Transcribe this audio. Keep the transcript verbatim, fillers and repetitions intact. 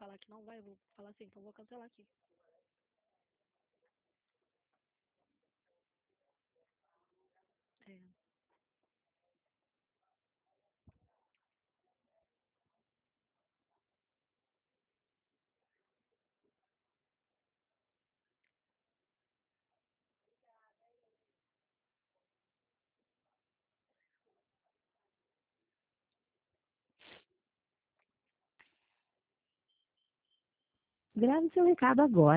falar que não vai, eu vou falar assim, então vou cancelar aqui. É. Grave seu recado agora.